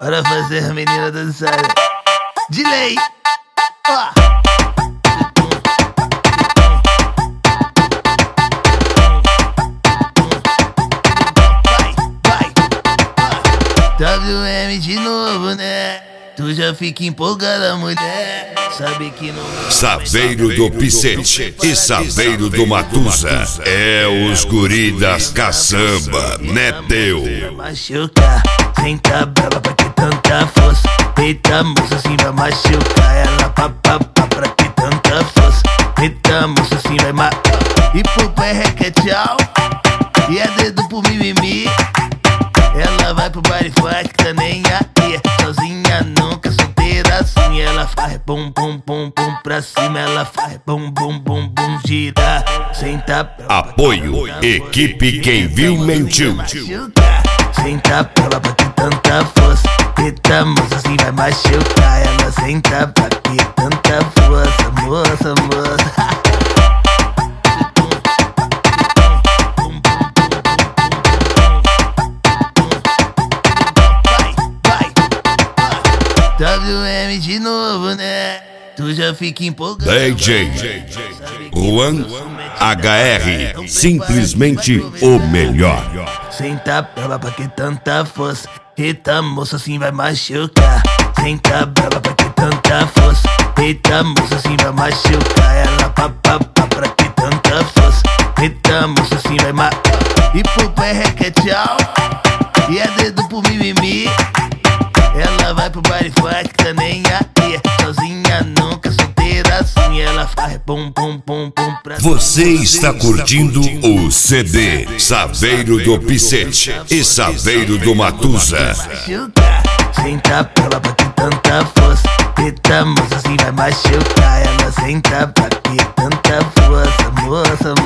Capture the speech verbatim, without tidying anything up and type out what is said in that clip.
para fazer a menina dançar. De lei, ó. W M de novo, né? Tu já fica empolgada, mulher. Sabe que não... Saveiro do Picete e Saveiro do Matusa é os guri das caçamba, né teu? Vai machucar, senta brava pra que tanta força. Eita moça, assim vai machucar. Ela pá, pá, pá, pra que tanta força. Eita moça, assim vai ma... E pro pé requer tchau. E é dedo pro mimimi. Ela vai pro baile funk, tá nem aí. Sozinha nunca, solteira assim. Ela faz bum bum bum bum pra cima. Ela faz bum bum bum bum gira. Senta pra... Apoio, equipe Quem Viu Mentiu. Senta pra lá pra que tanta força. Eita moça, assim vai machucar. Ela senta pra que tanta força. Moça, moça. W M de novo, né? Tu já fica empolgado. D J Juan H R, simplesmente o melhor. Senta brava pra que tanta força. Eita moça, assim vai machucar. Senta brava pra que tanta força. Eita moça, assim vai machucar. Ela pá, pá, pá, pra que tanta força. Eita moça, assim vai ma... E pro pé requer tchau. E é dedo pro mimimi. Ela vai pro baile funk, tá nem aí. Sozinha nunca, solteira assim. Ela faz bum bum bum bum pra... Você está curtindo o C D Saveiro do Picete e Saveiro do Matusa. Senta pra lá pra que tanta força. Eita moça, assim vai machucar. Ela senta pra que tanta força. Moça, moça.